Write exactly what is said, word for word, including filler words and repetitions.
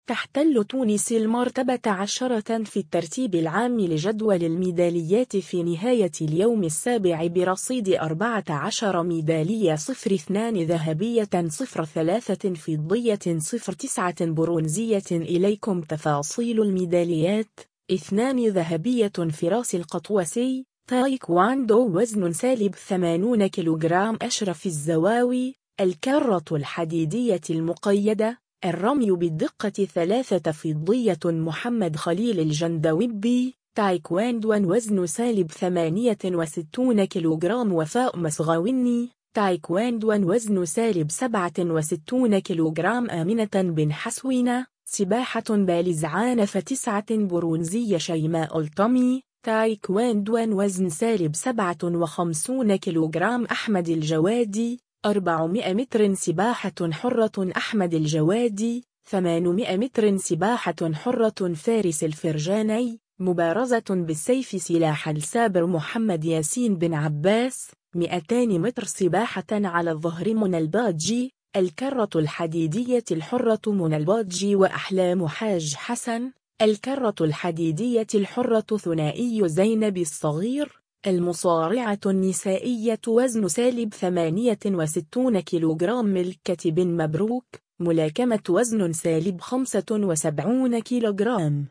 تحتل تونس المرتبة عشرة في الترتيب العام لجدول الميداليات في نهاية اليوم السابع برصيد أربعة عشر ميدالية، صفر اثنان ذهبية، صفر ثلاثة فضية، صفر تسعة برونزية. إليكم تفاصيل الميداليات. اثنان ذهبية فراس القطوسي تايكواندو وزن سالب ثمانون كيلوغرام أشرف الزواوي. الكرة الحديدية المقيدة الرمي بالدقة ثلاثة فضية محمد خليل الجندوبي تايكواندو وزن سالب ثمانية وستون كيلوغرام وفاء مسغاوني تايكواندو وزن سالب سبعة وستون كيلوغرام آمنة بن حسوينة. سباحة بالزعان فتسعة برونزية شيماء الطمي تايكواندو وزن سالب سبعة وخمسون كيلوغرام أحمد الجوادي. أربعمائة متر سباحة حرة أحمد الجوادي. ثمانمائة متر سباحة حرة فارس الفرجاني. مبارزة بالسيف سلاح السابر محمد ياسين بن عباس. مئتان متر سباحة على الظهر منى الباجي. الكرة الحديدية الحرة منى الباجي وأحلام حاج حسن. الكرة الحديدية الحرة ثنائي زينب الصغير. المصارعة النسائية وزن سالب ثمانية وستون كيلوغرام ملكة بن مبروك. ملاكمة وزن سالب خمسة وسبعين كيلوغرام.